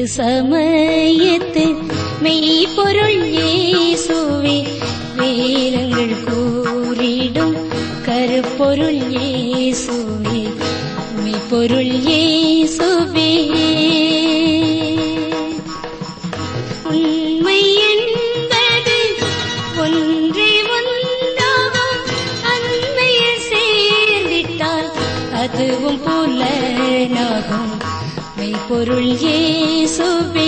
மீட்பு சமயத்து மெய்ப்பொருள் இயேசுவே, வேதங்கள் கூறிடும் கருப்பொருள் இயேசுவே, மெய்ப்பொருள் இயேசுவே. உண்மை என்பது ஒன்றே ஒன்றாகும், அண்மையில் சேர்ந்திட்டால் அதுவும் புலனாகும், மெய்ப்பொருள் இயேசுவே.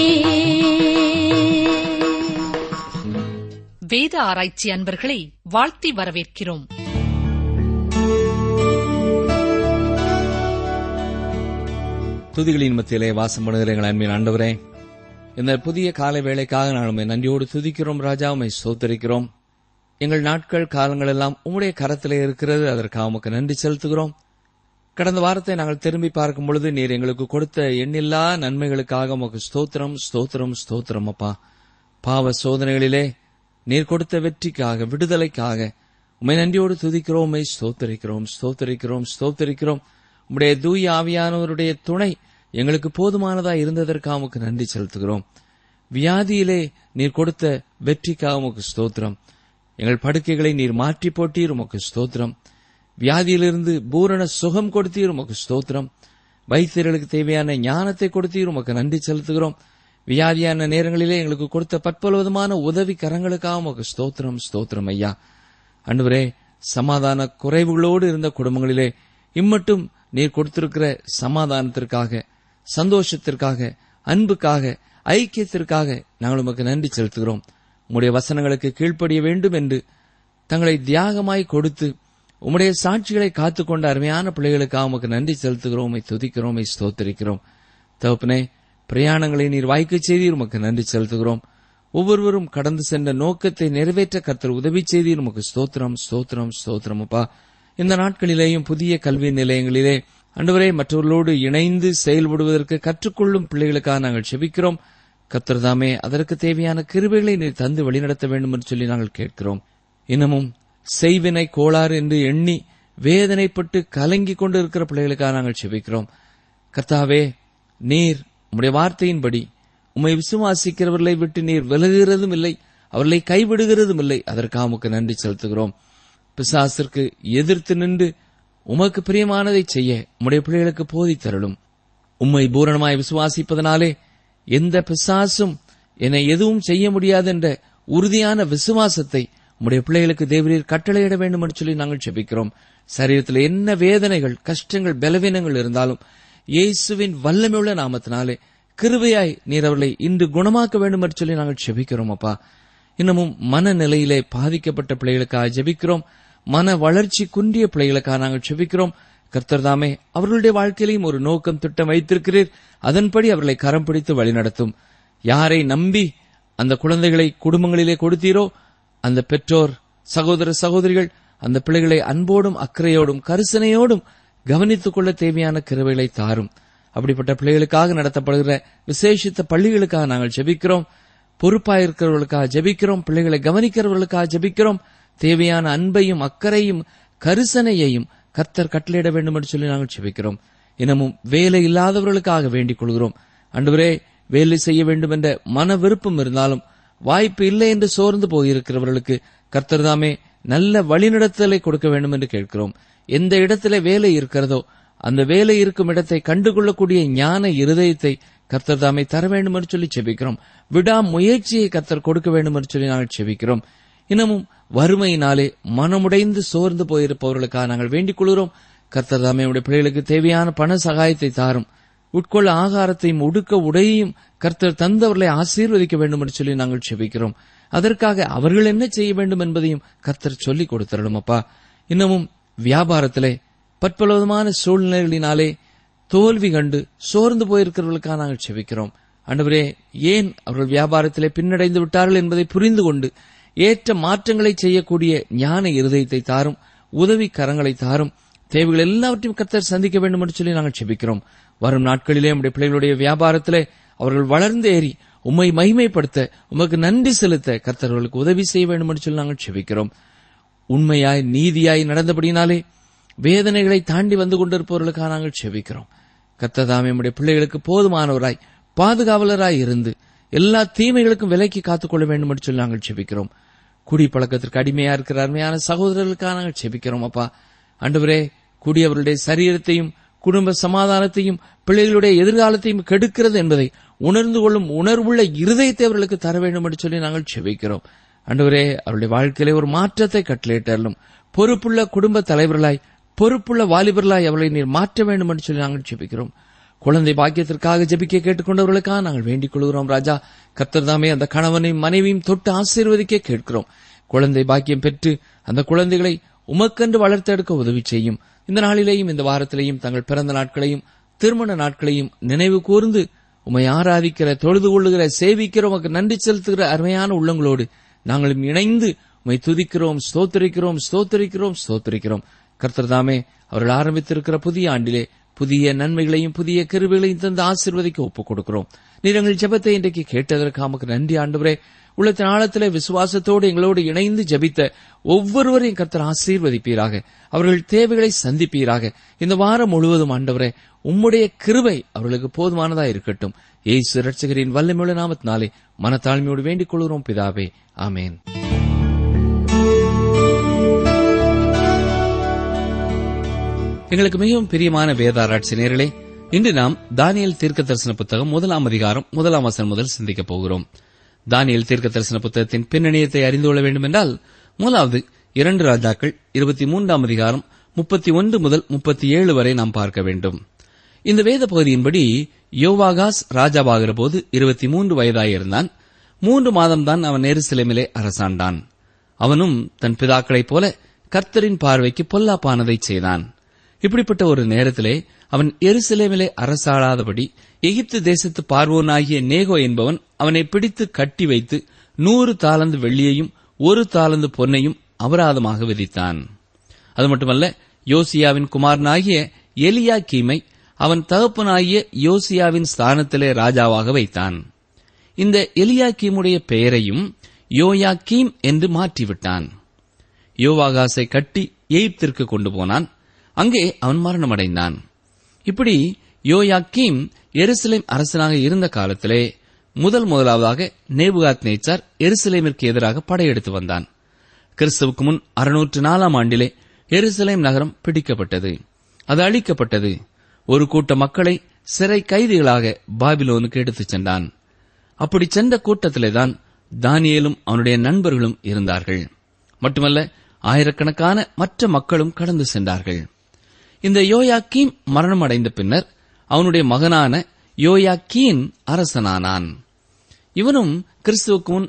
வேத ஆராய்ச்சி அன்பர்களை வாழ்த்தி வரவேற்கிறோம். துதிகளின் மத்தியிலே வாசம் பண்ணுகிற எங்கள் அன்பின் ஆண்டவரே, இந்த புதிய காலை வேளைக்காக நாங்கள் நன்றியோடு துதிக்கிறோம். ராஜா, உம்மை ஸ்தோத்திரிக்கிறோம். எங்கள் நாட்கள் காலங்கள் எல்லாம் உம்முடைய கரத்திலே இருக்கிறது. அதற்காக உமக்கு நன்றி செலுத்துகிறோம். கடந்த வாரத்தை நாங்கள் திரும்பி பார்க்கும் பொழுது நீர் எங்களுக்கு கொடுத்த எண்ணில்லா நன்மைகளுக்காக உமக்கு ஸ்தோத்திரம், ஸ்தோத்திரம், ஸ்தோத்திரம். அப்பா, பாவ சோதனைகளிலே நீர் கொடுத்த வெற்றிக்காக, விடுதலைக்காக உம்மை நன்றியோடு துதிக்கிறோம், உம்மை ஸ்தோத்திரிக்கிறோம், ஸ்தோத்திரிக்கிறோம், ஸ்தோத்திரிக்கிறோம். உம்முடைய தூய ஆவியானவருடைய துணை எங்களுக்கு போதுமானதா இருந்ததற்காக உமக்கு நன்றி செலுத்துகிறோம். வியாதியிலே நீர் கொடுத்த வெற்றிக்காக உமக்கு ஸ்தோத்திரம். எங்கள் படுக்கைகளை நீர் மாற்றி போட்டீர், உமக்கு ஸ்தோத்திரம். வியாதியிலிருந்து பூரண சுகம் கொடுத்தீர், உமக்கு ஸ்தோத்திரம். வைத்தியர்களுக்கு தேவையான ஞானத்தை கொடுத்தீர், உமக்கு நன்றி செலுத்துகிறோம். வியாதியான நேரங்களிலே எங்களுக்கு கொடுத்த பற்பல விதமான உதவி கரங்களுக்காக உமக்கு ஸ்தோத்திரம், ஸ்தோத்திரம். ஐயா ஆண்டவரே, சமாதான குறைவுகளோடு இருந்த குடும்பங்களிலே இம்மட்டும் நீர் கொடுத்திருக்கிற சமாதானத்திற்காக, சந்தோஷத்திற்காக, அன்புக்காக, ஐக்கியத்திற்காக நாங்கள் உமக்கு நன்றி செலுத்துகிறோம். உம்முடைய வசனங்களுக்கு கீழ்ப்படிய வேண்டும் என்று தங்களை தியாகமாய் கொடுத்து உம்முடைய சாட்சிகளை காத்துக்கொண்ட அருமையான பிள்ளைகளுக்காக உமக்கு நன்றி செலுத்துகிறோம், உம்மை துதிக்கிறோம், உம்மை ஸ்தோத்திரிக்கிறோம். தகப்பனே, பிரயாணங்களை நீர் வாய்க்கச் செய்தீர், உமக்கு நன்றி செலுத்துகிறோம். ஒவ்வொருவரும் கடந்து சென்ற நோக்கத்தை நிறைவேற்ற கர்த்தர் உதவி செய்தீர், உமக்கு ஸ்தோத்திரம், ஸ்தோத்திரம், ஸ்தோத்திரம். அப்பா, இந்த நாட்களிலேயும் புதிய கல்வி நிலையங்களிலே ஆண்டவரே மற்றவர்களோடு இணைந்து செயல்படுவதற்கு கற்றுக்கொள்ளும் பிள்ளைகளுக்காக நாங்கள் செபிக்கிறோம். கர்த்தர் தாமே அதற்கு தேவையான கிருபைகளை நீர் தந்து வழிநடத்த வேண்டும் என்று சொல்லி நாங்கள் கேட்கிறோம். இன்னமும் செய்வினை கோளாறு என்று எண்ணி வேதனைப்பட்டு கலங்கிக் கொண்டு இருக்கிற பிள்ளைகளுக்காக நாங்கள் செபிக்கிறோம். கர்த்தாவே, நீர் உம்முடைய வார்த்தையின்படி உம்மை விசுவாசிக்கிறவர்களை விட்டு நீர் விலகுகிறதும் இல்லை, அவர்களை கைவிடுகிறதும் இல்லை. அதற்காக உமக்கு நன்றி செலுத்துகிறோம். பிசாசிற்கு எதிர்த்து நின்று உமக்கு பிரியமானதை செய்ய உம்முடைய பிள்ளைகளுக்கு போதித்தருளும். உம்மை பூரணமாய் விசுவாசிப்பதனாலே எந்த பிசாசும் என்னை எதுவும் செய்ய முடியாது என்ற உறுதியான விசுவாசத்தை உம்முடைய பிள்ளைகளுக்கு தேவரீர் கட்டளையிட வேண்டும் என்று சொல்லி நாங்கள் ஜெபிக்கிறோம். சரீரத்தில் என்ன வேதனைகள், கஷ்டங்கள், பலவீனங்கள் இருந்தாலும் இயேசுவின் வல்லமையுள்ள நாமத்தினாலே கிருபையாய் நீர் அவர்களை இன்று குணமாக்க வேண்டும் என்று சொல்லி நாங்கள் ஜெபிக்கிறோம். அப்பா, இன்னமும் மனநிலையிலே பாதிக்கப்பட்ட பிள்ளைகளுக்காக ஜெபிக்கிறோம். மன வளர்ச்சி குன்றிய பிள்ளைகளுக்காக நாங்கள் ஜெபிக்கிறோம். கர்த்தர் தாமே அவர்களுடைய வாழ்க்கையிலையும் ஒரு நோக்கம், திட்டம் வைத்திருக்கிறீர். அதன்படி அவர்களை கரம் பிடித்து வழிநடத்தும். யாரை நம்பி அந்த குழந்தைகளை குடும்பங்களிலே கொடுத்தீரோ அந்த பெற்றோர், சகோதர சகோதரிகள் அந்த பிள்ளைகளை அன்போடும் அக்கறையோடும் கரிசனையோடும் கவனித்துக் கொள்ள தேவையான கிருபைகளை தாரும். அப்படிப்பட்ட பிள்ளைகளுக்காக நடத்தப்படுகிற விசேஷித்த பள்ளிகளுக்காக நாங்கள் ஜெபிக்கிறோம். பொறுப்பாயிருக்கிறவர்களுக்காக ஜெபிக்கிறோம். பிள்ளைகளை கவனிக்கிறவர்களுக்காக ஜெபிக்கிறோம். தேவையான அன்பையும் அக்கறையும் கரிசனையையும் கர்த்தர் கட்டளையிட வேண்டும் என்று சொல்லி நாங்கள் ஜெபிக்கிறோம். இன்னமும் வேலை இல்லாதவர்களுக்காக வேண்டிக் கொள்கிறோம். ஆண்டவரே, வேலை செய்ய வேண்டும் என்ற மன விருப்பம் இருந்தாலும் வாய்ப்பு இல்லை என்று சோர்ந்து போயிருக்கிறவர்களுக்கு கர்த்தர் தாமே நல்ல வழிநடத்தலை கொடுக்க வேண்டும் என்று கேட்கிறோம். எந்த இடத்திலே வேலை இருக்கிறதோ அந்த வேலை இருக்கும் இடத்தை கண்டுகொள்ளக்கூடிய ஞான இருதயத்தை கர்த்தர் தாமே தர வேண்டும் என்று சொல்லி செபிக்கிறோம். விடா முயற்சியை கர்த்தர் கொடுக்க வேண்டும் என்று சொல்லி நாங்கள் செபிக்கிறோம். இன்னமும் வறுமையினாலே மனமுடைந்து சோர்ந்து போயிருப்பவர்களுக்காக நாங்கள் வேண்டிக் கொள்கிறோம். கர்த்தர் தாமே உடைய பிள்ளைகளுக்கு தேவையான பண சகாயத்தை தாரும். உட்கொள்ள ஆகாரத்தையும் உடுக்க உடையையும் கர்த்தர் தந்தவர்களை ஆசீர்வதிக்க வேண்டும் என்று சொல்லி நாங்கள் செபிக்கிறோம். அதற்காக அவர்கள் என்ன செய்ய வேண்டும் என்பதையும் கர்த்தர் சொல்லிக் கொடுத்தரலும். அப்பா, இன்னமும் வியாபாரத்திலே பற்பலவிதமான சூழ்நிலைகளினாலே தோல்வி கண்டு சோர்ந்து போயிருக்கிறவர்களுக்காக நாங்கள் செபிக்கிறோம். ஆண்டவரே, ஏன் அவர்கள் வியாபாரத்திலே பின்னடைந்து விட்டார்கள் என்பதை புரிந்து கொண்டு ஏற்ற மாற்றங்களை செய்யக்கூடிய ஞான இருதயத்தை தாரும். உதவி கரங்களை தாரும். தேவைகள் எல்லாவற்றையும் கர்த்தர் சந்திக்க வேண்டும் என்று சொல்லி நாங்கள் செபிக்கிறோம். வரும் நாட்களிலே நம்முடைய பிள்ளைகளுடைய வியாபாரத்திலே அவர்கள் வளர்ந்து ஏறி உம்மை மகிமைப்படுத்த, உமக்கு நன்றி செலுத்த கர்த்தர்களுக்கு உதவி செய்ய வேண்டும் என்று சொல்லி நாங்கள் செபிக்கிறோம். உண்மையாய் நீதியாய் நடந்தபடினாலே வேதனைகளை தாண்டி வந்து கொண்டிருப்பவர்களுக்காக நாங்கள் செபிக்கிறோம். கர்த்தர் தாமே நம்முடைய பிள்ளைகளுக்கு போதுமானவராய் பாதுகாவலராய் இருந்து எல்லா தீமைகளுக்கும் விலைக்கு காத்துக்கொள்ள வேண்டும் என்று சொல்லி நாங்கள் செபிக்கிறோம். குடிப்பழக்கத்திற்கு அடிமையா இருக்கிற அருமையான சகோதரர்களுக்காக நாங்கள் செபிக்கிறோம். அப்பா ஆண்டவரே, குடியவர்களுடைய சரீரத்தையும் குடும்ப சமாதானத்தையும் பிள்ளைகளுடைய எதிர்காலத்தையும் கெடுக்கிறது என்பதை உணர்ந்து கொள்ளும் உணர்வுள்ள இருதயத்தை அவர்களுக்கு தர வேண்டும் என்று சொல்லி நாங்கள் செபிக்கிறோம். ஆண்டவரே, அவருடைய வாழ்க்கையிலே ஒரு மாற்றத்தை கட்டளையிட்டாலும் பொறுப்புள்ள குடும்ப தலைவர்களாய், பொறுப்புள்ள வாலிபர்களாய் அவர்களை நீர் மாற்ற வேண்டும் என்று சொல்லி நாங்கள் செபிக்கிறோம். குழந்தை பாக்கியத்திற்காக ஜெபிக்க கேட்டுக்கொண்டவர்களுக்காக நாங்கள் வேண்டிக் கொள்கிறோம். ராஜா, கர்த்தர் தாமே அந்த கணவனையும் மனைவியும் தொட்டு ஆசீர்வதிக்க கேட்கிறோம். குழந்தை பாக்கியம் பெற்று அந்த குழந்தைகளை உமக்கென்று வளர்த்தெடுக்க உதவி செய்யும். இந்த நாளிலேயும் இந்த வாரத்திலேயும் தங்கள் பிறந்த நாட்களையும் திருமண நாட்களையும் நினைவு கூர்ந்து உம்மை ஆராதிக்கிற, தொழுது கொள்ளுகிற, சேவிக்கிற, உமக்கு நன்றி செலுத்துகிற அருமையான உள்ளங்களோடு நாங்களும் இணைந்து உம்மை துதிக்கிறோம், ஸ்தோத்திரிக்கிறோம், ஸ்தோத்திரிக்கிறோம், ஸ்தோத்திரிக்கிறோம். கர்த்தர் தாமே அவர்கள் ஆரம்பித்திருக்கிற புதிய ஆண்டிலே புதிய நன்மைகளையும் புதிய கிருபைகளையும் தந்து ஆசீர்வதிக்க ஒப்புக் கொடுக்கிறோம். நீர் எங்கள் ஜெபத்தை இன்றைக்கு கேட்டதற்கு உமக்கு நன்றி ஆண்டவரே. உள்ளத்தின் ஆழத்திலே விசுவாசத்தோடு எங்களோடு இணைந்து ஜெபித்த ஒவ்வொருவரையும் கர்த்தர் ஆசீர்வதிப்பீராக. அவர்கள் தேவைகளை சந்திப்பீராக. இந்த வாரம் முழுவதும் ஆண்டவரே, உம்முடைய கிருபை அவர்களுக்கு போதுமானதா இருக்கட்டும். இயேசு இரட்சகரின் வல்லமையுள்ள நாமத்தினாலே மனத்தாழ்மையோடு வேண்டிக் கொள்கிறோம் பிதாவே, ஆமேன். எங்களுக்கு மிகவும் பிரியமான வேதாராய்ச்சி நேயர்களே, இன்று நாம் தானியேல் தீர்க்க தரிசன புத்தகம் 1 அதிகாரம் 1 வசனம் முதல் சிந்திக்கப் போகிறோம். தானியேல் தீர்க்க தரிசன புத்தகத்தின் பின்னணியத்தை அறிந்து கொள்ள வேண்டும் என்றால், முதலாவது 2 ராஜாக்கள் 23 அதிகாரம் 31 முதல் 37 வரை நாம் பார்க்க வேண்டும். இந்த வேத பகுதியின்படி யோவாகாஸ் ராஜாவாகிற போது 23 வயதாயிருந்தான். 3 மாதம்தான் அவன் எருசலேமிலே அரசாண்டான். அவனும் தன் பிதாக்களைப் போல கர்த்தரின் பார்வைக்கு பொல்லாப்பானதை செய்தான். இப்படிப்பட்ட ஒரு நேரத்திலே அவன் எருசலேமிலே அரசாளாதபடி எகிப்து தேசத்து பார்வோனாகிய நேகோ என்பவன் அவனை பிடித்து கட்டி வைத்து 100 தாலந்து வெள்ளியையும் 1 தாலந்து பொன்னையும் அபராதமாக விதித்தான். அது மட்டுமல்ல, யோசியாவின் குமாரனாகிய எலியாக்கீமை அவன் தகப்பனாகிய யோசியாவின் ஸ்தானத்திலே ராஜாவாக வைத்தான். இந்த எலியாக்கீமுடைய பெயரையும் யோயாக்கீம் என்று மாற்றிவிட்டான். யோவாகாசை கட்டி எகிப்திற்கு கொண்டு போனான். அங்கே அவன் மரணமடைந்தான். இப்படி யோயாக்கீம் எருசலேம் அரசனாக இருந்த காலத்திலே முதலாவதாக நேபுகாத்நேச்சார் எருசலேமிற்கு எதிராக படையெடுத்து வந்தான். கிறிஸ்துவுக்கு முன் 604 ஆண்டிலே எருசலேம் நகரம் பிடிக்கப்பட்டது. அது அழிக்கப்பட்டது. ஒரு கூட்ட மக்களை சிறை கைதிகளாக பாபிலோனுக்கு எடுத்துச் சென்றான். அப்படி சென்ற கூட்டத்திலேதான் தானியேலும் அவனுடைய நண்பர்களும் இருந்தார்கள். மட்டுமல்ல, ஆயிரக்கணக்கான மற்ற மக்களும் கடந்து சென்றார்கள். இந்த யோயாக்கீம் மரணம் அடைந்த பின்னர் அவனுடைய மகனான யோயாக்கீன் அரசனானான். இவனும் கிறிஸ்துவுக்கு முன்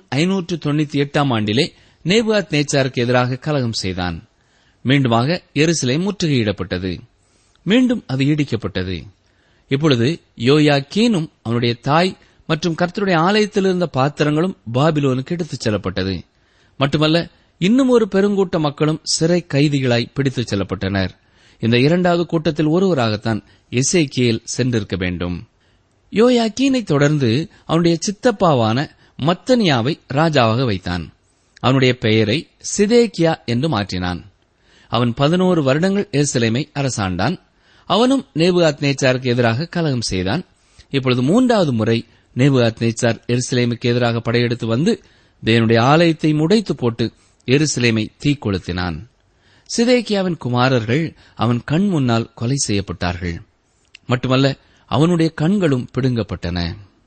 598 ஆண்டிலே நேபுகாத்நேச்சாருக்கு எதிராக கலகம் செய்தான். மீண்டுமாக எருசலேம் முற்றுகையிடப்பட்டது. மீண்டும் அது இடிக்கப்பட்டது. இப்பொழுது யோயாக்கீனும் அவனுடைய தாய் மற்றும் கர்த்தருடைய ஆலயத்தில் இருந்த பாத்திரங்களும் பாபிலோனுக்கு எடுத்துச் செல்லப்பட்டது. மட்டுமல்ல, இன்னும் ஒரு பெருங்கூட்ட மக்களும் சிறை கைதிகளாய் பிடித்துச் செல்லப்பட்டனர். இந்த 2வது கூட்டத்தில் ஒருவராகத்தான் எசேக்கியேல் சென்றிருக்க வேண்டும். யோயாக்கீனை தொடர்ந்து அவனுடைய சித்தப்பாவான மத்தனியாவை ராஜாவாக வைத்தான். அவனுடைய பெயரை சிதேக்கியா என்று மாற்றினான். அவன் 11 வருடங்கள் எருசலேமை அரசாண்டான். அவனும் நேபுகாத்நேச்சாருக்கு எதிராக கலகம் செய்தான். இப்பொழுது 3வது முறை நேபுகாத்நேச்சார் எருசலேமுக்கு எதிராக படையெடுத்து வந்து தேவனுடைய ஆலயத்தை உடைத்து போட்டு எருசலேமை தீக்கொளுத்தினான். சிதேக்கியாவின் குமாரர்கள் அவன் கண் முன்னால் கொலை செய்யப்பட்டார்கள். மட்டுமல்ல, அவனுடைய கண்களும் பிடுங்கப்பட்டன.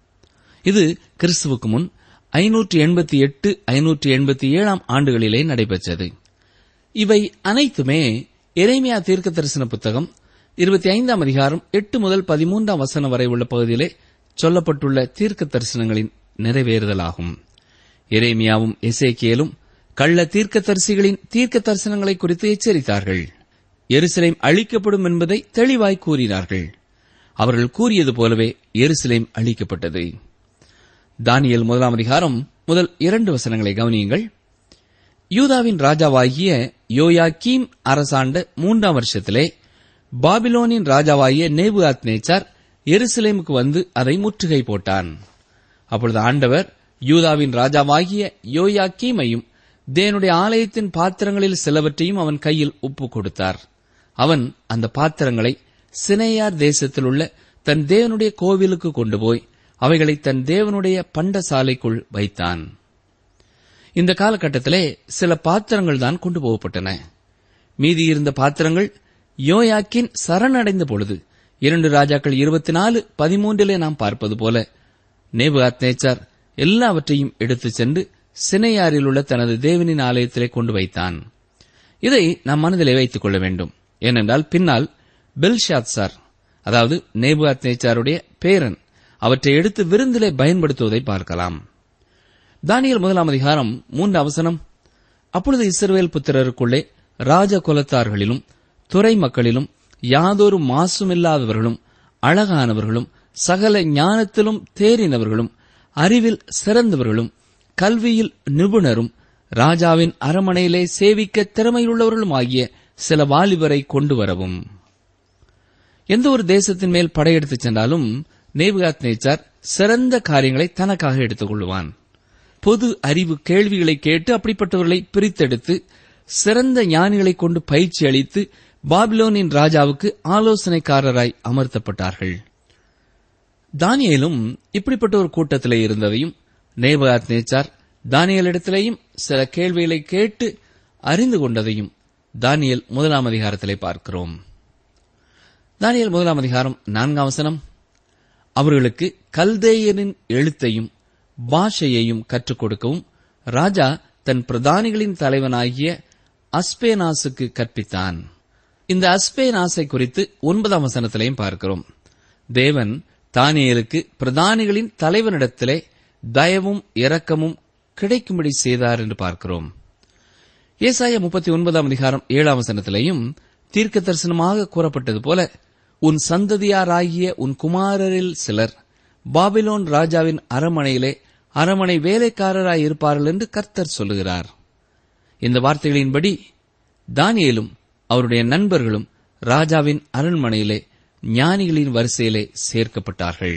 இது கிறிஸ்துவுக்கு முன் 588, 587 ஆண்டுகளிலே நடைபெற்றது. இவை அனைத்துமே எரேமியா தீர்க்க தரிசன புத்தகம் 25 அதிகாரம் 8 முதல் 13 வசனம் வரை உள்ள பகுதியிலே சொல்லப்பட்டுள்ள தீர்க்க தரிசனங்களின் நிறைவேறுதலாகும். எரேமியாவும் எசேக்கியேலும் கள்ள தீர்க்கதரிசிகளின் தீர்க்க தரிசனங்களை குறித்து எச்சரித்தார்கள். எருசலேம் அழிக்கப்படும் என்பதை தெளிவாய் கூறினார்கள். அவர்கள் கூறியது போலவே எருசலேம் அழிக்கப்பட்டது. தானியேல் 1 அதிகாரம் முதல் 2 வசனங்களை கவனியுங்கள். யூதாவின் ராஜாவாகிய யோயாக்கீம் அரசாண்ட 3ஆம் வருஷத்திலே பாபிலோனின் ராஜாவாகிய நேபுகாத்நேச்சார் எருசலேமுக்கு வந்து அதை முற்றுகை போட்டான். அப்பொழுது ஆண்டவர் யூதாவின் ராஜாவாகிய யோயாக்கீமையும் தேவனுடைய ஆலயத்தின் பாத்திரங்களில் சிலவற்றையும் அவன் கையில் ஒப்புக் கொடுத்தார். அவன் அந்த பாத்திரங்களை சினேயார் தேசத்தில் உள்ள தன் தேவனுடைய கோவிலுக்கு கொண்டு போய் அவைகளை தன் தேவனுடைய பண்டசாலைக்குள் வைத்தான். இந்த காலகட்டத்திலே சில பாத்திரங்கள் தான் கொண்டு போகப்பட்டன. மீதியிருந்த பாத்திரங்கள் யோயாக்கின் சரணடைந்த பொழுது 2 ராஜாக்கள் 24:13 நாம் பார்ப்பது போல நேபுகாத்நேச்சார் எல்லாவற்றையும் எடுத்துச் சென்று சினையாரில் உள்ள தனது தேவனின் ஆலயத்திலே கொண்டு வைத்தான். இதை நாம் மனதிலே வைத்துக் கொள்ள வேண்டும். ஏனென்றால் பின்னால் பெல்ஷாத்சார், அதாவது நேபுகாத்நேச்சாருடைய பேரன், அவற்றை எடுத்து விருந்திலே பயன்படுத்துவதை பார்க்கலாம். தானியேல் 1 அதிகாரம் 3 வசனம், அப்பொழுது இஸ்ரவேல் புத்திரருக்குள்ளே ராஜ குலத்தார்களிலும் துறை மக்களிலும் யாதொரு மாசுமில்லாதவர்களும் அழகானவர்களும் சகல ஞானத்திலும் தேறினவர்களும் அறிவில் சிறந்தவர்களும் கல்வியில் நிபுணரும் ராஜாவின் அரமனையிலே சேவிக்க திறமையுள்ளவர்களும் ஆகிய சில வாலிபரை கொண்டு வரவும். எந்த ஒரு தேசத்தின் மேல் படையெடுத்துச் சென்றாலும் நேபுகாத்நேச்சார் சிறந்த காரியங்களை தனக்காக எடுத்துக் கொள்வான். பொது அறிவு கேள்விகளை கேட்டு அப்படிப்பட்டவர்களை பிரித்தெடுத்து சிறந்த ஞானிகளை கொண்டு பயிற்சி அளித்து பாபிலோனின் ராஜாவுக்கு ஆலோசனைக்காரராய் அமர்த்தப்பட்டார்கள். தானியேலும் இப்படிப்பட்ட ஒரு கூட்டத்திலே இருந்ததையும் நேபுகாத்நேச்சார் தானியேலிடத்திலேயும் சில கேள்விகளை கேட்டு அறிந்து கொண்டதையும் தானியேல் 1 அதிகாரத்திலே பார்க்கிறோம். தானியேல் 1 அதிகாரம் 4 வசனம், அவர்களுக்கு கல்தேயரின் எழுத்தையும் பாஷையையும் கற்றுக் கொடுக்கவும் ராஜா தன் பிரதானிகளின் தலைவனாகிய அஸ்பேனாசுக்கு கற்பித்தான். இந்த அஸ்பேனாசை குறித்து 9 வசனத்திலையும் பார்க்கிறோம். தேவன் தானியேலுக்கு பிரதானிகளின் தலைவனிடத்திலே தயவும் இரக்கமும் கிடைக்கும்படி செய்தார் என்று பார்க்கிறோம். ஏசாயா 39 அதிகாரம் 7 வசனத்திலேயும் தீர்க்க தரிசனமாக கூறப்பட்டது போல, உன் சந்ததியாராகிய உன் குமாரரில் சிலர் பாபிலோன் ராஜாவின் அரமனையிலே அரமனை வேலைக்காரராய் இருப்பார்கள் என்று கர்த்தர் சொல்லுகிறார். இந்த வார்த்தைகளின்படி தானியேலும் அவருடைய நண்பர்களும் ராஜாவின் அரண்மனையிலே ஞானிகளின் வரிசையிலே சேர்க்கப்பட்டார்கள்.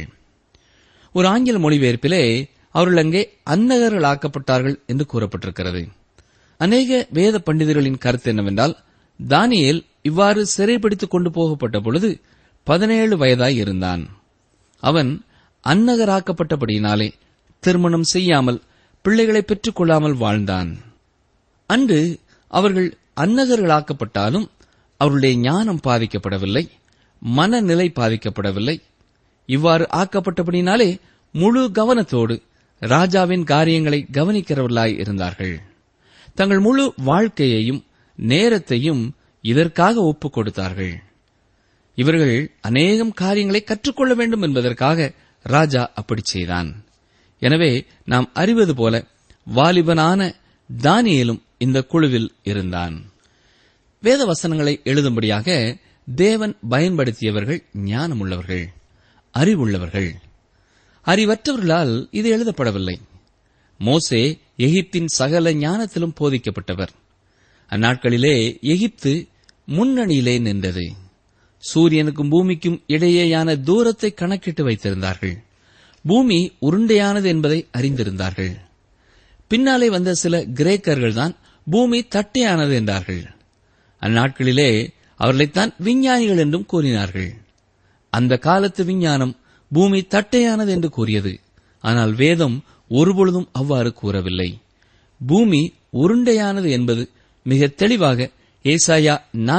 ஒரு ஆங்கில மொழிபெயர்ப்பிலே அவர்கள் அங்கே அன்னகர்கள் ஆக்கப்பட்டார்கள் என்று கூறப்பட்டிருக்கிறது. அநேக வேத பண்டிதர்களின் கருத்து என்னவென்றால், தானியேல் இவ்வாறு சிறைப்பிடித்துக் கொண்டு போகப்பட்ட பொழுது 17 வயதாய் இருந்தான். அவன் அன்னகராக்கப்பட்டபடியினாலே திருமணம் செய்யாமல் பிள்ளைகளை பெற்றுக் கொள்ளாமல் வாழ்ந்தான். அன்று அவர்கள் அன்னகர்களாக்கப்பட்டாலும் அவர்களுடைய ஞானம் பாதிக்கப்படவில்லை, மனநிலை பாதிக்கப்படவில்லை. இவ்வாறு ஆக்கப்பட்டபடினாலே முழு கவனத்தோடு ராஜாவின் காரியங்களை கவனிக்கிறவர்களாய் இருந்தார்கள். தங்கள் முழு வாழ்க்கையையும் நேரத்தையும் இதற்காக ஒப்புக் கொடுத்தார்கள். இவர்கள் அநேகம் காரியங்களை கற்றுக்கொள்ள வேண்டும் என்பதற்காக ராஜா அப்படி செய்தான். எனவே நாம் அறிவது போல வாலிபனான தானியேலும் இந்த குழுவில் இருந்தான். வேத வசனங்களை எழுதும்படியாக தேவன் பயன்படுத்தியவர்கள் ஞானமுள்ளவர்கள், அறிவுள்ளவர்கள். அறிவற்றவர்களால் இது எழுதப்படவில்லை. மோசே எகிப்தின் சகல ஞானத்திலும் போதிக்கப்பட்டவர். அந்நாட்களிலே எகிப்து முன்னணியிலே நின்றது. சூரியனுக்கும் பூமிக்கும் இடையேயான தூரத்தை கணக்கிட்டு வைத்திருந்தார்கள். பூமி உருண்டையானது என்பதை அறிந்திருந்தார்கள். பின்னாலே வந்த சில கிரேக்கர்கள்தான் பூமி தட்டையானது என்றார்கள். அந்நாட்களிலே அவர்களைத்தான் விஞ்ஞானிகள் என்றும் கூறினார்கள். அந்த காலத்து விஞ்ஞானம் பூமி தட்டையானது என்று கூறியது. ஆனால் வேதம் ஒருபொழுதும் அவ்வாறு கூறவில்லை. பூமி உருண்டையானது என்பது மிக தெளிவாக ஏசாயா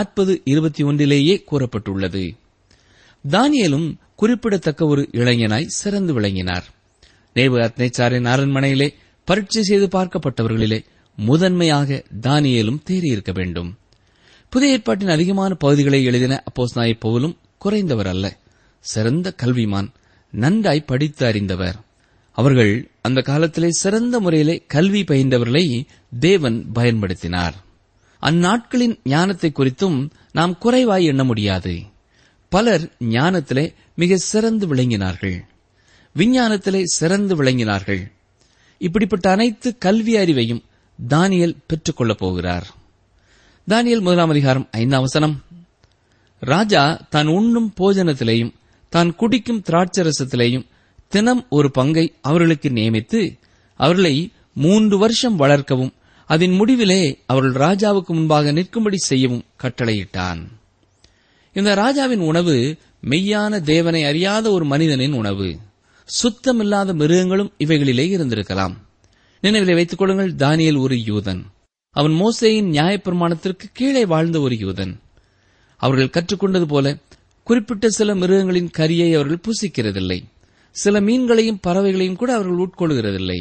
40:21 கூறப்பட்டுள்ளது. தானியேலும் குறிப்பிடத்தக்க ஒரு இளைஞனாய் சிறந்து விளங்கினார். நேபுகாத்நேச்சாரின் அரண்மனையிலே பரீட்சை செய்து பார்க்கப்பட்டவர்களிலே முதன்மையாக தானியேலும் தேறியிருக்க வேண்டும். புதிய ஏற்பாட்டின் அதிகமான பகுதிகளை எழுதின அப்போஸ்தலனாகிய பவுலும் குறைந்தவர் அல்ல. சிறந்த கல்விமான், நன்றாய் படித்து அறிந்தவர். அவர்கள் அந்த காலத்திலே சிறந்த முறையிலே கல்வி பயின்றவர்களை தேவன் பயன்படுத்தினார். அந்நாட்களின் ஞானத்தை குறித்தும் நாம் குறைவாய் எண்ண முடியாது. பலர் ஞானத்திலே மிக சிறந்து விளங்கினார்கள், விஞ்ஞானத்திலே சிறந்து விளங்கினார்கள். இப்படிப்பட்ட அனைத்து கல்வி அறிவையும் தானியேல் பெற்றுக் கொள்ளப் போகிறார். தானியேல் 1 அதிகாரம் 5 வசனம், ராஜா தான் உண்ணும் போஜனத்திலேயும் தான் குடிக்கும் திராட்சரசத்திலேயும் தினம் ஒரு பங்கை அவர்களுக்கு நியமித்து அவர்களை 3 வருஷம் வளர்க்கவும் அதன் முடிவிலே அவர்கள் ராஜாவுக்கு முன்பாக நிற்கும்படி செய்யவும் கட்டளையிட்டான். இந்த ராஜாவின் உணவு மெய்யான தேவனை அறியாத ஒரு மனிதனின் உணவு. சுத்தமில்லாத மிருகங்களும் இவைகளிலே இருந்திருக்கலாம். நினைவிலே வைத்துக் கொள்ளுங்கள், தானியேல் ஒரு யூதன். அவன் மோசேயின் நியாயப்பிரமாணத்திற்கு கீழே வாழ்ந்த ஒரு யூதன். அவர்கள் கற்றுக்கொண்டது போல குறிப்பிட்ட சில மிருகங்களின் கரியை அவர்கள் புசிக்கிறதில்லை. சில மீன்களையும் பறவைகளையும் கூட அவர்கள் உட்கொள்கிறதில்லை.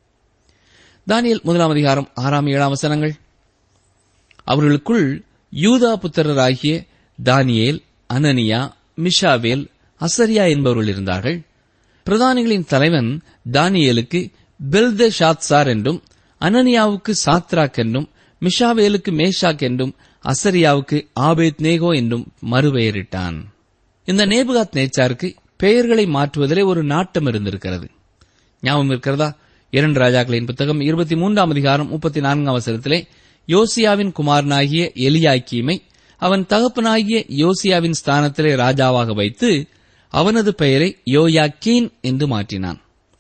தானியேல் 1 அதிகாரம் 6, 7 வசனங்கள். அவர்களுக்குள் யூதா புத்திரராகிய தானியேல், அனனியா, மிஷாவேல், அசரியா என்பவர்கள் இருந்தார்கள். பிரதானிகளின் தலைவன் தானியேலுக்கு பெல்தெஷாத்சார் என்றும், அனனியாவுக்கு சாத்ராக் என்றும், மிஷாவேலுக்கு மேஷாக் என்றும், அசரியாவுக்கு ஆபேத்நேகோ என்றும் மறுபெயரிட்டான். இந்த நேபுகாத் நேச்சாருக்கு பெயர்களை மாற்றுவதிலே ஒரு நாட்டம் இருந்திருக்கிறது. ஞாபகம் இருக்கிறதா? 2 ராஜாக்களின் புத்தகம் 23 அதிகாரம் 34 வசனத்திலே யோசியாவின் குமாரனாகிய எலியாக்கீமை அவன் தகப்பனாகிய யோசியாவின் ஸ்தானத்திலே ராஜாவாக வைத்து அவனது பெயரை யோயாக்கீன் என்று மாற்றினான்.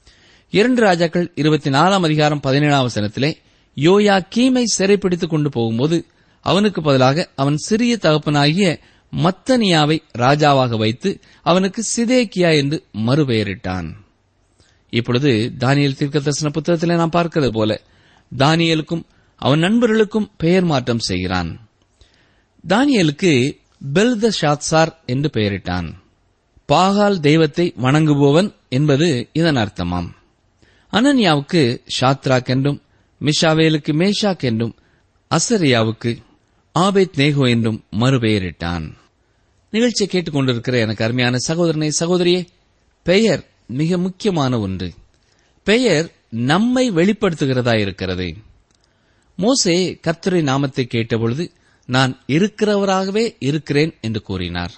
2 ராஜாக்கள் 24 அதிகாரம் 17 வசனத்திலே யோயாக்கீமை சிறைப்பிடித்துக் கொண்டு போகும்போது அவனுக்கு பதிலாக அவன் சிறிய தகப்பனாகிய மத்தனியாவை ராஜாவாக வைத்து அவனுக்கு சிதேக்கியா என்று மறுபெயரிட்டான். இப்பொழுது தானியேல் தீர்க்கதரிசன புத்தகத்திலே நாம் பார்க்கிறது போல தானியேலுக்கும் அவன் நண்பர்களுக்கும் பெயர் மாற்றம் செய்கிறான். தானியேலுக்கு பெல்தெஷாத்சார் என்று பெயரிட்டான். பாகால் தெய்வத்தை வணங்குபவன் என்பது இதன் அர்த்தமாம். அனனியாவுக்கு ஷாத்ராக் என்றும், மிஷாவேலுக்கு மேஷாக் என்றும், அசரியாவுக்கு ஆபேத்நேகோ என்றும் மறுபெயரிட்டான். நிகழ்ச்சியை கேட்டுக் கொண்டிருக்கிற எனக்கு அருமையான சகோதரனே, சகோதரியே, பெயர் மிக முக்கியமான ஒன்று. பெயர் நம்மை வெளிப்படுத்துகிறதா இருக்கிறது. மோசே கர்த்தருடைய நாமத்தை கேட்டபொழுது நான் இருக்கிறவராகவே இருக்கிறேன் என்று கூறினார்.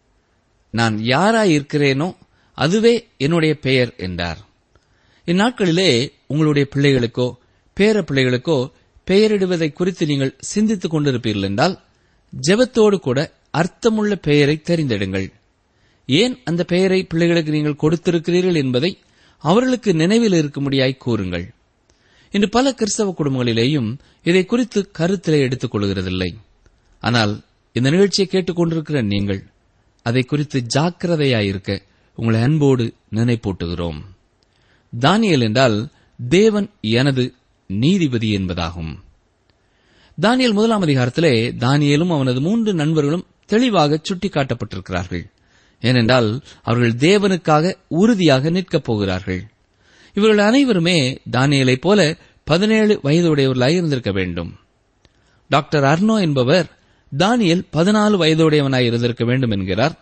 நான் யாராயிருக்கிறேனோ அதுவே என்னுடைய பெயர் என்றார். இந்நாட்களிலே உங்களுடைய பிள்ளைகளுக்கோ பேர பிள்ளைகளுக்கோ பெயரிடுவதை குறித்து நீங்கள் சிந்தித்துக் கொண்டிருப்பீர்கள் என்றால் ஜெபத்தோடு கூட அர்த்தமுள்ள பெயரை தெரிந்தெடுங்கள். ஏன் அந்த பெயரை பிள்ளைகளுக்கு நீங்கள் கொடுத்திருக்கிறீர்கள் என்பதை அவர்களுக்கு நினைவில் இருக்கும்படியாய் கூறுங்கள். இன்று பல கிறிஸ்தவ குடும்பங்களிலேயும் இதை குறித்து கருத்திலே எடுத்துக் கொள்கிறதில்லை. ஆனால் இந்த நிகழ்ச்சியை கேட்டுக் கொண்டிருக்கிற நீங்கள் அதை குறித்து ஜாக்கிரதையாயிருக்க உங்களை அன்போடு நினைப்பூட்டுகிறோம். தானியேல் என்றால் தேவன் எனது நீதிபதி என்பதாகும். தானியேல் 1 அதிகாரத்திலே தானியேலும் அவனது 3 நண்பர்களும் தெளிவாக சுட்டிக்காட்டப்பட்டிருக்கிறார்கள். ஏனென்றால் அவர்கள் தேவனுக்காக உறுதியாக நிற்கப் போகிறார்கள். இவர்கள் அனைவருமே தானியேலைப் போல 17 வயதுடையவர்களாய் இருந்திருக்க வேண்டும். டாக்டர் அர்னோ என்பவர் தானியேல் 14 வயதுடையவனாய் இருந்திருக்க வேண்டும் என்கிறார்.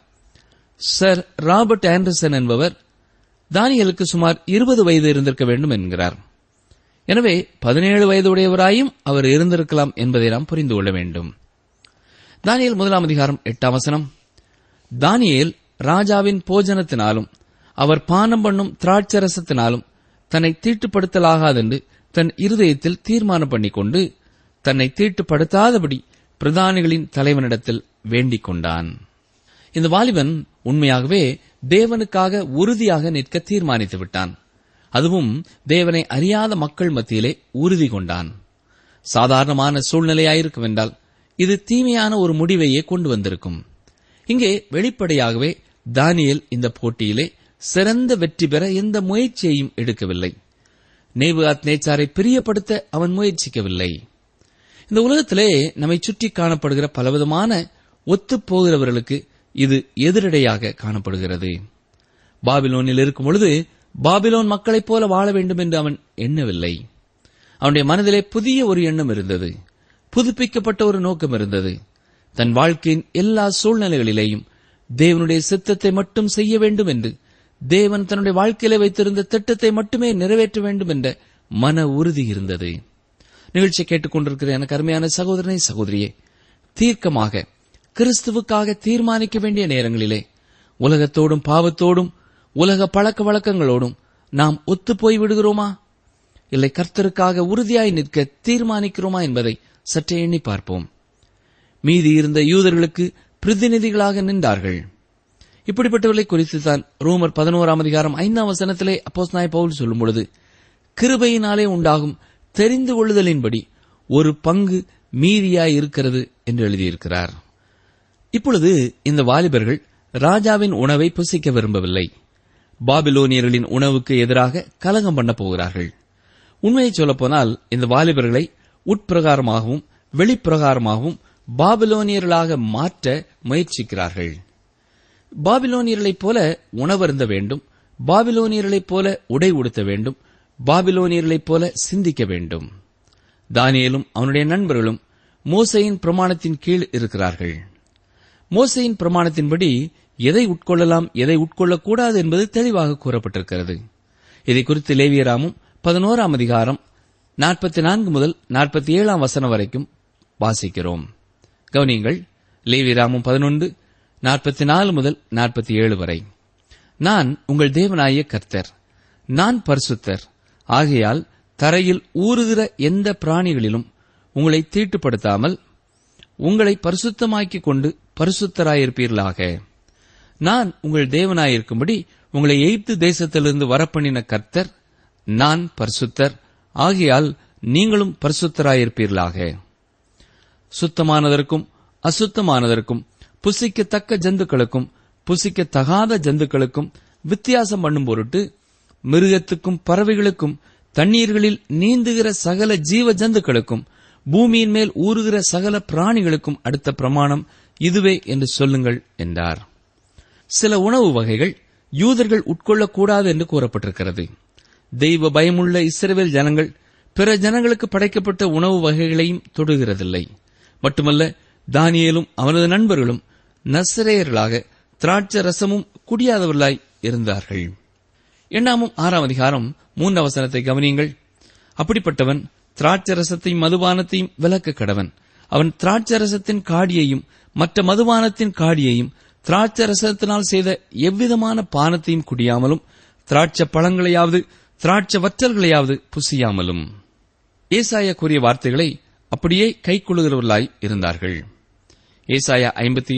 சர் ராபர்ட் ஆண்டர்சன் என்பவர் தானியேலுக்கு சுமார் 20 வயது இருந்திருக்க வேண்டும் என்கிறார். எனவே 17 வயதுடையவராயும் அவர் இருந்திருக்கலாம் என்பதை நாம் புரிந்து கொள்ள வேண்டும். தானியேல் 1 அதிகாரம் 8 வசனம். தானியேல் ராஜாவின் போஜனத்தினாலும் அவர் பானம் பண்ணும் திராட்சரசத்தினாலும் தன்னை தீட்டுப்படுத்தலாகாதென்று தன் இருதயத்தில் தீர்மானம் பண்ணிக்கொண்டு தன்னை தீட்டுப்படுத்தாதபடி பிரதானிகளின் தலைவனிடத்தில் வேண்டிக் கொண்டான். இந்த வாலிபன் உண்மையாகவே தேவனுக்காக உறுதியாக நிற்க தீர்மானித்து விட்டான். அதுவும் தேவனை அறியாத மக்கள் மத்தியிலே உறுதி கொண்டான். சாதாரணமான சூழ்நிலையாயிருக்கும் என்றால் இது தீமையான ஒரு முடிவையே கொண்டு வந்திருக்கும். இங்கே வெளிப்படையாகவே தானியேல் இந்த போட்டியிலே சிறந்த வெற்றி பெற எந்த முயற்சியையும் எடுக்கவில்லை. நேபுகாத் நேச்சாரை பிரியப்படுத்த அவன் முயற்சிக்கவில்லை. இந்த உலகத்திலே நம்மை சுற்றி காணப்படுகிற பலவிதமான ஒத்துப்போகிறவர்களுக்கு இது எதிரடையாக காணப்படுகிறது. பாபிலோனில் இருக்கும் பொழுது பாபிலோன் மக்களைப் போல வாழ வேண்டும் என்று அவன் எண்ணவில்லை. அவனுடைய மனதிலே புதிய ஒரு எண்ணம் இருந்தது. புதுப்பிக்கப்பட்ட ஒரு நோக்கம் இருந்தது. தன் வாழ்க்கையின் எல்லா சூழ்நிலைகளிலேயும் தேவனுடைய சித்தத்தை மட்டும் செய்ய வேண்டும் என்று, தேவன் தன்னுடைய வாழ்க்கையிலே வைத்திருந்த திட்டத்தை மட்டுமே நிறைவேற்ற வேண்டும் என்ற மன உறுதி இருந்தது. நிகழ்ச்சியை கேட்டுக் கொண்டிருக்கிற எனக்கு அருமையான சகோதரனை, சகோதரியே, தீர்க்கமாக கிறிஸ்துவுக்காக தீர்மானிக்க வேண்டிய நேரங்களிலே உலகத்தோடும் பாவத்தோடும் உலக பழக்க வழக்கங்களோடும் நாம் ஒத்துப்போய் விடுகிறோமா? இல்லை கர்த்தருக்காக உறுதியாய் நிற்க தீர்மானிக்கிறோமா என்பதை சற்றே எண்ணி பார்ப்போம். மீதி இருந்த யூதர்களுக்கு பிரதிநிதிகளாக நின்றார்கள். இப்படிப்பட்டவர்களை குறித்துத்தான் ரோமர் 11 அதிகாரம் 5 வசனத்திலே அப்போஸ்தலனாகிய பவுல் சொல்லும் பொழுது, கிருபையினாலே உண்டாகும் தெரிந்து கொள்ளுதலின்படி ஒரு பங்கு மீதியாய் இருக்கிறது என்று எழுதியிருக்கிறார். இப்பொழுது இந்த வாலிபர்கள் ராஜாவின் உணவை புசிக்க விரும்பவில்லை. பாபிலோனியர்களின் உணவுக்கு எதிராக கலகம் பண்ணப் போகிறார்கள். உண்மையை சொல்லப்போனால் இந்த வாலிபர்களை உட்பிரகாரமாகவும் வெளிப்பிரகாரமாகவும் பாபிலோனியர்களாக மாற்ற முயற்சிக்கிறார்கள். பாபிலோனியர்களைப் போல உணவருந்த வேண்டும், பாபிலோனியர்களைப் போல உடை உடுத்த வேண்டும், பாபிலோனியர்களைப் போல சிந்திக்க வேண்டும். தானியேலும் அவனுடைய நண்பர்களும் மோசேயின் பிரமாணத்தின் கீழ் இருக்கிறார்கள். மோசேயின் பிரமாணத்தின்படி எதை உட்கொள்ளலாம், எதை உட்கொள்ளக்கூடாது என்பது தெளிவாக கூறப்பட்டிருக்கிறது. இதை குறித்து லேவியராமும் 11ஆம் அதிகாரம் 44 முதல் 47ஆம் வசனம் வரைக்கும் வாசிக்கிறோம். கவனியுங்கள். லேவியராமும் 11:44 முதல் 47 வரை. நான் உங்கள் தேவனாகிய கர்த்தர், நான் பரிசுத்தர். ஆகையால் தரையில் ஊறுகிற எந்த பிராணிகளிலும் உங்களை தீட்டுப்படுத்தாமல் உங்களை பரிசுத்தமாக்கிக் கொண்டு பரிசுத்தராயிருப்பீர்களாக. நான் உங்கள் தேவனாயிருக்கும்படி உங்களை எகிப்து தேசத்திலிருந்து வரப்பண்ணின கர்த்தர், நான் பரிசுத்தர். ஆகையால் நீங்களும் பரிசுத்தராயிருப்பீர்களாக. சுத்தமானதற்கும் அசுத்தமானதற்கும், புசிக்கத்தக்க ஜந்துக்களுக்கும் புசிக்கத்தகாத ஜந்துக்களுக்கும் வித்தியாசம் பண்ணும் பொருட்டு மிருகத்துக்கும் பறவைகளுக்கும் தண்ணீர்களில் நீந்துகிற சகல ஜீவ ஜந்துக்களுக்கும் பூமியின் மேல் ஊறுகிற சகல பிராணிகளுக்கும் அடுத்த பிரமாணம் இதுவே என்று சொல்லுங்கள் என்றார். சில உணவு வகைகள் யூதர்கள் உட்கொள்ளக்கூடாது என்று கூறப்பட்டிருக்கிறது. தெய்வ பயமுள்ள இஸ்ரவேல் ஜனங்கள் பிற ஜனங்களுக்கு படைக்கப்பட்ட உணவு வகைகளையும் தொடுகிறதில்லை. மட்டுமல்ல, தானியேலும் அவனது நண்பர்களும் நசரேயர்களாக திராட்சை ரசமும் குடியாதவர்களாய் இருந்தார்கள். எண்ணாமும் 6ஆம் அதிகாரம் 3 வசனத்தை கவனியுங்கள். அப்படிப்பட்டவன் திராட்சை ரசத்தையும் மதுபானத்தையும் விலக்க கடவன். அவன் திராட்சை ரசத்தின் காடியையும் மற்ற மதுபானத்தின் காடியையும் திராட்சை ரசத்தினால் செய்த எவ்விதமான பானத்தையும் குடியாமலும் திராட்சை பழங்களையாவது திராட்சை வற்றல்களையாவது புசியாமலும். ஏசாயா கூறிய வார்த்தைகளை அப்படியே கைக்கொள்ளுகிறவர்களாய் இருந்தார்கள். ஏசாயா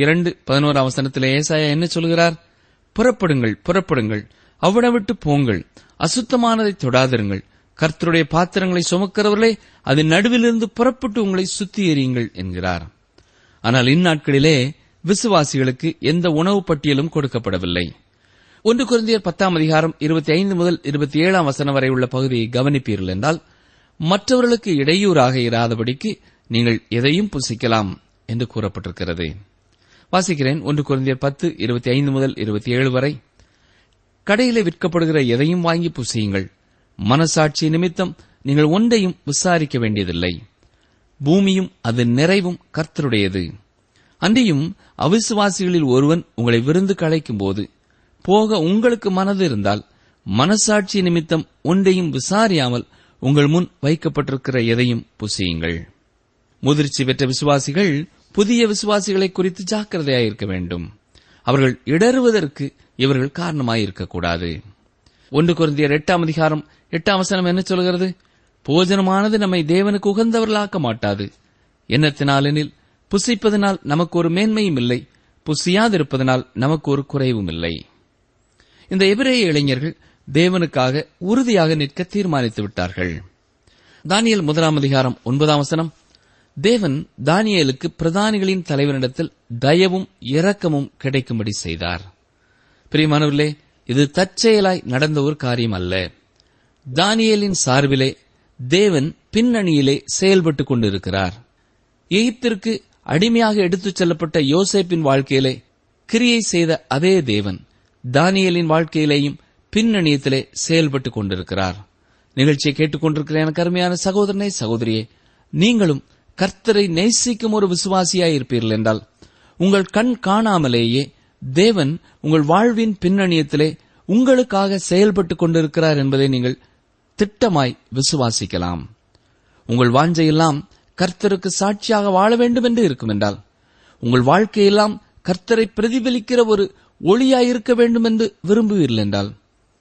52:11 வசனத்திலே ஏசாயா என்ன சொல்கிறார்? புறப்படுங்கள், புறப்படுங்கள், அவிட விட்டு போங்கள், அசுத்தமானதை தொடாதிருங்கள், கர்த்தருடைய பாத்திரங்களை சுமக்கிறவர்களே, அதன் நடுவிலிருந்து புறப்பட்டு உங்களை சுத்திகரியுங்கள் என்கிறார். ஆனால் இந்நாட்களிலே விசுவாசிகளுக்கு எந்த உணவு பட்டியலும் கொடுக்கப்படவில்லை. 1 கொரிந்தியர் 10ஆம் அதிகாரம் 25 முதல் 27ஆம் வசனம் வரை உள்ள பகுதியை கவனிப்பீர்கள் என்றால், மற்றவர்களுக்கு இடையூறாக இராதபடிக்கு நீங்கள் எதையும் புசிக்கலாம் என்று கூறப்பட்டிருக்கிறது. வாசிக்கிறேன். 1 கொரிந்தியர் 10:25 முதல் 27 வரை. கடையிலே விற்கப்படுகிற எதையும் வாங்கி புசியுங்கள். மனசாட்சி நிமித்தம் நீங்கள் ஒன்றையும் விசாரிக்க வேண்டியதில்லை. பூமியும் அதன் நிறைவும் கர்த்தருடையது. அன்றியும் அவிசுவாசிகளில் ஒருவன் உங்களை விருந்துக்கு அழைக்கும் போது போக உங்களுக்கு மனது இருந்தால், மனசாட்சி நிமித்தம் ஒன்றையும் விசாரியாமல் உங்கள் முன் வைக்கப்பட்டிருக்கிற எதையும் புசியுங்கள். முதிர்ச்சி பெற்ற விசுவாசிகள் புதிய விசுவாசிகளை குறித்து ஜாக்கிரதையாயிருக்க வேண்டும். அவர்கள் இடறுவதற்கு இவர்கள் காரணமாயிருக்கக்கூடாது. 1 கொரிந்தியர் 8ஆம் அதிகாரம் 8ஆம் வசனம் என்ன சொல்கிறது? போஜனமானது நம்மை தேவனுக்கு உகந்தவர்களாக்க மாட்டாது. என்னத்தினாலெனில் புசிப்பதனால் நமக்கு ஒரு மேன்மையும் இல்லை, புசியாதிருப்பதனால் நமக்கு ஒரு குறைவும் இல்லை. இந்த எபிரேய இளைஞர்கள் தேவனுக்காக உறுதியாக நிற்க தீர்மானித்து விட்டார்கள். தானியேல் 1ஆம் அதிகாரம் 9ஆம் வசனம். தேவன் தானியேலுக்கு பிரதானிகளின் தலைவனிடத்தில் தயவும் இரக்கமும் கிடைக்கும்படி செய்தார். பிரியமானவர்களே, இது தற்செயலாய் நடந்த ஒரு காரியம் அல்ல. தானியேலின் சார்பிலே தேவன் பின்னணியிலே செயல்பட்டுக் கொண்டிருக்கிறார். எகிப்திற்கு அடிமையாக எடுத்துச் செல்லப்பட்ட யோசேப்பின் வாழ்க்கையிலே கிரியை செய்த அதே தேவன் தானியேலின் வாழ்க்கையிலேயும் பின்னணியத்திலே செயல்பட்டுக் கொண்டிருக்கிறார். நிகழ்ச்சியை கேட்டுக்கொண்டிருக்கிற எனக்கு அருமையான சகோதரனே, சகோதரியே, நீங்களும் கர்த்தரை நேசிக்கும் ஒரு விசுவாசியாயிருப்பீர்கள் என்றால், உங்கள் கண் காணாமலேயே தேவன் உங்கள் வாழ்வின் பின்னணியத்திலே உங்களுக்காக செயல்பட்டுக் கொண்டிருக்கிறார் என்பதை நீங்கள் திட்டமாய் விசுவாசிக்கலாம். உங்கள் வாஞ்சையெல்லாம் கர்த்தருக்கு சாட்சியாக வாழ வேண்டும் என்று இருக்கும் என்றால், உங்கள் வாழ்க்கையெல்லாம் கர்த்தரை பிரதிபலிக்கிற ஒரு ஒளியாயிருக்க வேண்டும் என்று விரும்புவீர்கள் என்றால்,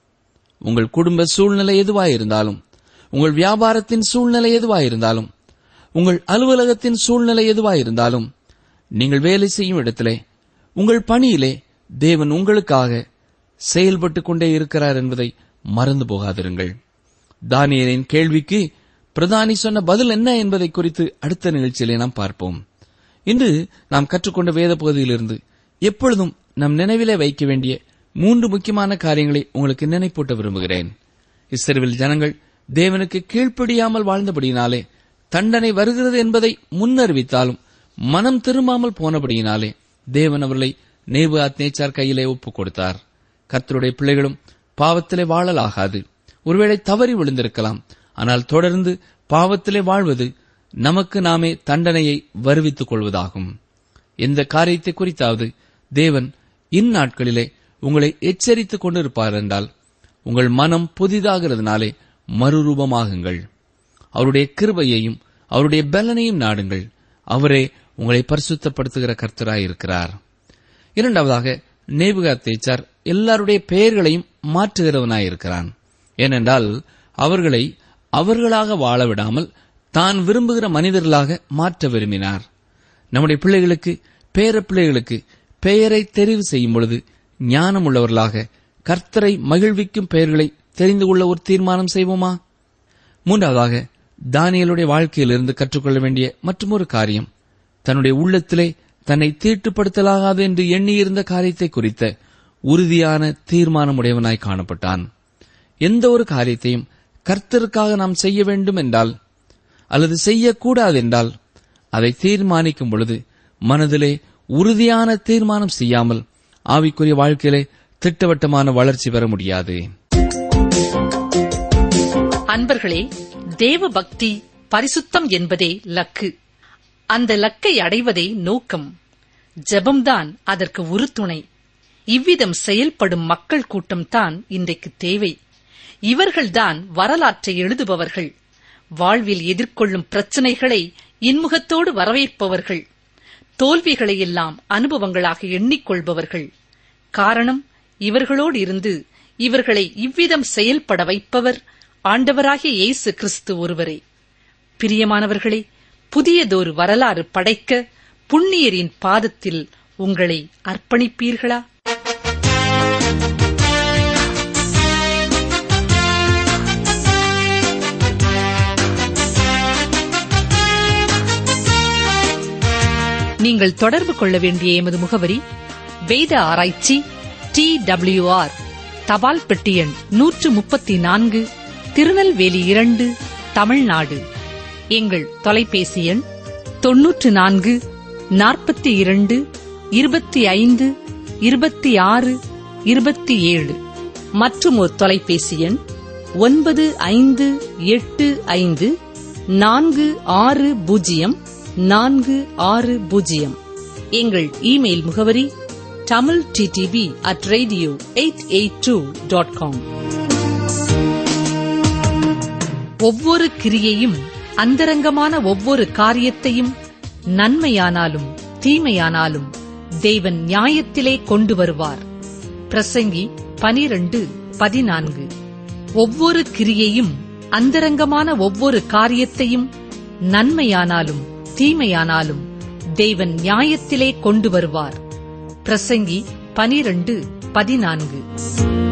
உங்கள் குடும்ப சூழ்நிலை எதுவாயிருந்தாலும், உங்கள் வியாபாரத்தின் சூழ்நிலை எதுவாயிருந்தாலும், உங்கள் அலுவலகத்தின் சூழ்நிலை எதுவாயிருந்தாலும், நீங்கள் வேலை செய்யும் இடத்திலே, உங்கள் பணியிலே தேவன் உங்களுக்காக செயல்பட்டுக் கொண்டே இருக்கிறார் என்பதை மறந்து போகாதிருங்கள். தானியேலின் கேள்விக்கு பிரதானி சொன்ன பதில் என்ன என்பதை குறித்து அடுத்த நிகழ்ச்சியிலே நாம் பார்ப்போம். இன்று நாம் கற்றுக்கொண்ட வேத பகுதியிலிருந்து எப்பொழுதும் நம் நினைவிலே வைக்க வேண்டிய 3 முக்கியமான காரியங்களை உங்களுக்கு நினைப்பூட்ட விரும்புகிறேன். இஸ்ரவேல் ஜனங்கள் தேவனுக்கு கீழ்ப்படியாமல் வாழ்ந்தபடியினாலே தண்டனை வருகிறது என்பதை முன்னறிவித்தாலும் மனம் திரும்பாமல் போனபடியினாலே தேவன் அவர்களை நேபுகாத்நேச்சார் கையிலே ஒப்புக் கொடுத்தார். கர்த்தருடைய பிள்ளைகளும் பாவத்திலே வாழலாகாது. ஒருவேளை தவறி விழுந்திருக்கலாம். ஆனால் தொடர்ந்து பாவத்திலே வாழ்வது நமக்கு நாமே தண்டனையை வருவித்துக் கொள்வதாகும். எந்த காரியத்தை குறித்தாவது தேவன் இந்நாட்களிலே உங்களை எச்சரித்துக் கொண்டிருப்பார் என்றால், உங்கள் மனம் புதிதாகிறதுனாலே மறுரூபமாகுங்கள். அவருடைய கிருபையையும் அவருடைய பலனையும் நாடுங்கள். அவரே உங்களை பரிசுத்தப்படுத்துகிற கர்த்தராயிருக்கிறார். இரண்டாவதாக, நேபுகாத்நேச்சார் எல்லாருடைய பெயர்களையும் மாற்றுகிறவனாயிருக்கிறான். ஏனென்றால் அவர்களை அவர்களாக வாழவிடாமல் தான் விரும்புகிற மனிதர்களாக மாற்ற விரும்பினார். நம்முடைய பிள்ளைகளுக்கு, பேர பிள்ளைகளுக்கு பெயரை தெரிவு செய்யும் பொழுது ஞானம் உள்ளவர்களாக கர்த்தரை மகிழ்விக்கும் பெயர்களை தெரிந்து கொள்ள ஒரு தீர்மானம் செய்வோமா? மூன்றாவதாக, தானியேலுடைய வாழ்க்கையிலிருந்து கற்றுக்கொள்ள வேண்டிய மற்றொரு காரியம், தன்னுடைய உள்ளத்திலே தன்னை தீட்டுப்படுத்தலாகாது என்று எண்ணியிருந்த காரியத்தை குறித்த உறுதியான தீர்மானம் உடையவனாய் காணப்பட்டான். எந்த ஒரு காரியத்தையும் கர்த்தருக்காக நாம் செய்ய வேண்டும் என்றால் அல்லது செய்யக்கூடாது என்றால் அதை தீர்மானிக்கும் பொழுது மனதிலே உறுதியான தீர்மானம் செய்யாமல் ஆவிக்குரிய வாழ்க்கையிலே திட்டவட்டமான வளர்ச்சி பெற முடியாது. அன்பர்களே, தேவ பக்தி, பரிசுத்தம் என்பதே லக்கு. அந்த லக்கை அடைவதே நோக்கம். ஜெபம்தான் அதற்கு உறுதுணை. இவ்விதம் செயல்படும் மக்கள் கூட்டம்தான் இன்றைக்கு தேவை. இவர்கள்தான் வரலாற்றை எழுதுபவர்கள். வாழ்வில் எதிர்கொள்ளும் பிரச்சனைகளை இன்முகத்தோடு வரவேற்பவர்கள். தோல்விகளை எல்லாம் அனுபவங்களாக எண்ணிக்கொள்பவர்கள். காரணம், இவர்களோடு இருந்து இவர்களை இவ்விதம் செயல்பட வைப்பவர் ஆண்டவராகிய இயேசு கிறிஸ்து ஒருவரே. பிரியமானவர்களே, புதியதொரு வரலாறு படைக்க புண்ணியரின் பாதத்தில் உங்களை அர்ப்பணிப்பீர்களா? நீங்கள் தொடர்பு கொள்ள வேண்டிய எமது முகவரி: வேத ஆராய்ச்சி, TWR, தபால் பெட்டி எண் 134, திருநெல்வேலி 2, தமிழ்நாடு. எங்கள் தொலைபேசி எண் 94 42 25 26 27. மற்றும் ஒரு தொலைபேசி எண் 9585 460 460. எங்கள் இமெயில் முகவரி tamilttb@radio882.com. ஒவ்வொரு கிரியையும், அந்தரங்கமான ஒவ்வொரு காரியத்தையும், நன்மையானாலும் தீமையானாலும் தேவன் நியாயத்திலே கொண்டு வருவார். பிரசங்கி 12:14. ஒவ்வொரு கிரியையும், அந்தரங்கமான ஒவ்வொரு காரியத்தையும், நன்மையானாலும் தீமையானாலும் தேவன் நியாயத்திலே கொண்டு வருவார். பிரசங்கி 12:14.